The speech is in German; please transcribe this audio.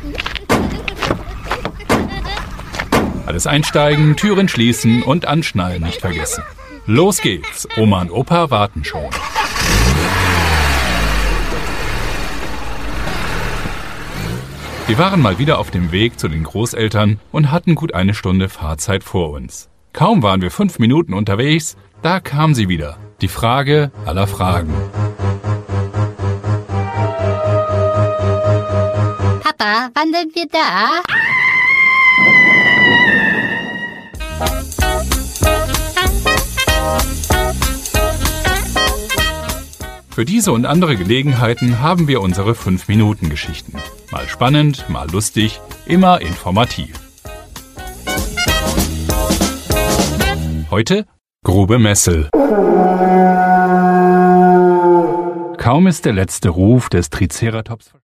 Alles einsteigen, Türen schließen und anschnallen nicht vergessen. Los geht's, Oma und Opa warten schon. Wir waren mal wieder auf dem Weg zu den Großeltern und hatten gut eine Stunde Fahrzeit vor uns. Kaum waren wir 5 Minuten unterwegs, da kam sie wieder. Die Frage aller Fragen. Papa, wann sind wir da? Für diese und andere Gelegenheiten haben wir unsere 5-Minuten-Geschichten. Mal spannend, mal lustig, immer informativ. Heute Grube Messel. Kaum ist der letzte Ruf des Triceratops